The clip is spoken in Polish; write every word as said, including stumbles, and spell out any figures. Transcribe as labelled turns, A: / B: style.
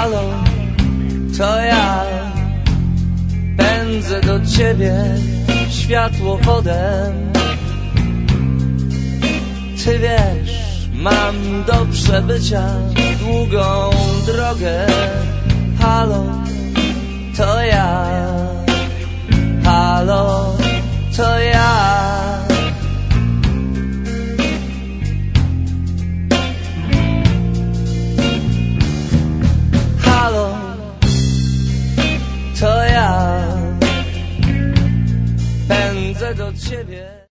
A: Halo, to ja pędzę do ciebie światłowodem. Ty wiesz, mam do przebycia długą drogę. Halo, to ja. Halo, to ja. Halo, to ja pędzę do ciebie.